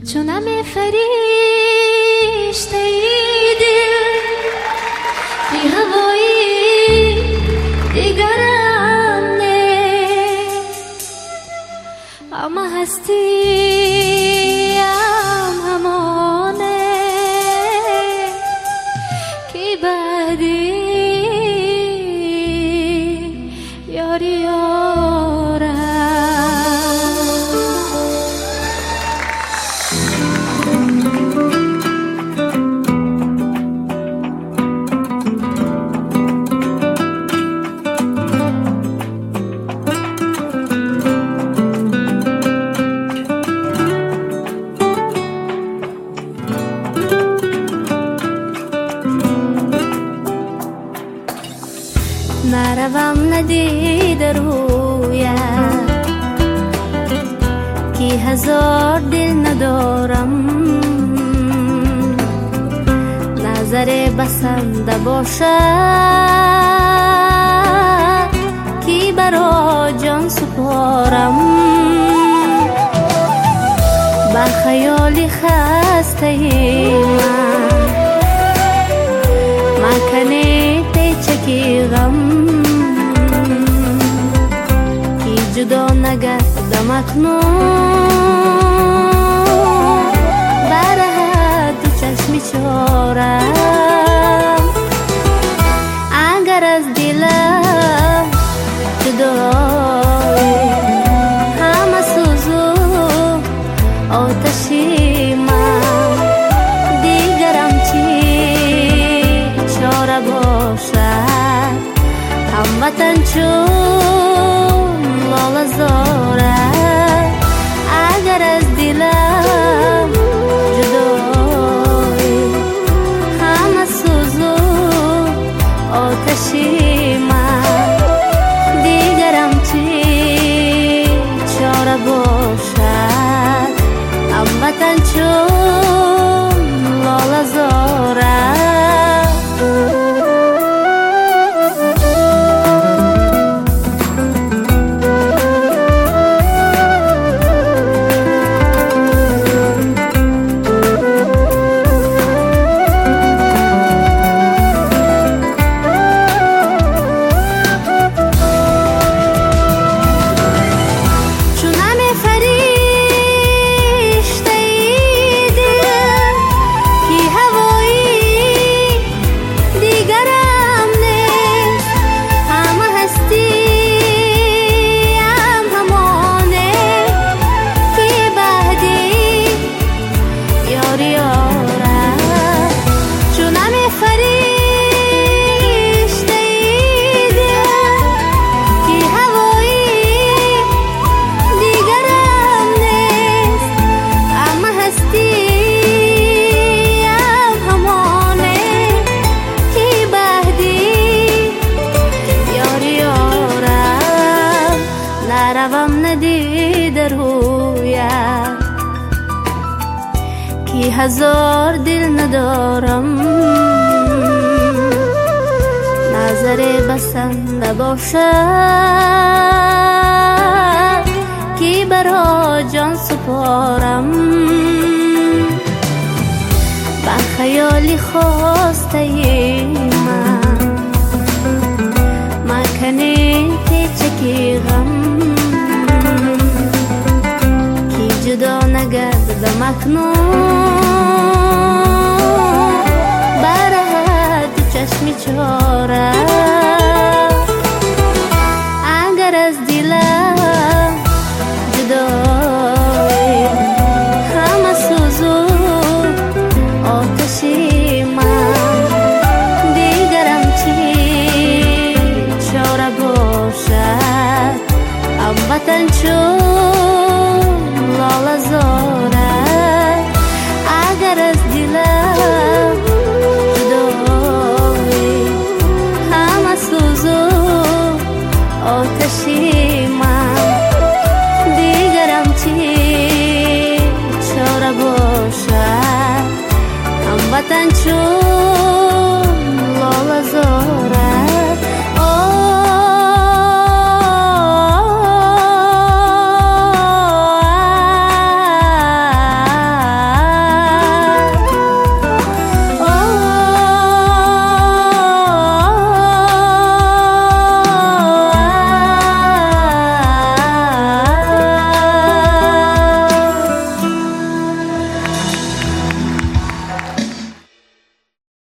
چونم فرشته دل بی هوایی دیگرم نه، اما هستیم همانه که بعدی یاری یارم. نروم ندید رویت که هزار دل ندارم، نظر بسنده باشد که برا جان سپارم. با خیال خسته من کنه چکی غم کی جدا نگردم اکنون، برهد تو چشمی چارم. اگر از دلم جدایی همه سوزو آتشی من، دیگرم چی چاره باشد هموطن چون لاله زاره. اگر از دلم جدایی همه سوزو آتشی من، دیگرم چی چاره باشد هموطن چون لاله زاره. نروم ندید رویت که هزار دل ندارم، نظر بسنده باشد که برا جان سپارم. با خیالی خواسته من کنه که چکی غم کی جدا نگردم اکنون، برهد تو چشمی چارم. اگر از دلم جدایی همه سوزو آتشی من، دیگرم چی چاره باشد هموطن چون لاله زاره. اگر از دلم جدایی همه سوزو آتشی من، دیگرم چی چاره باشد هموطن چون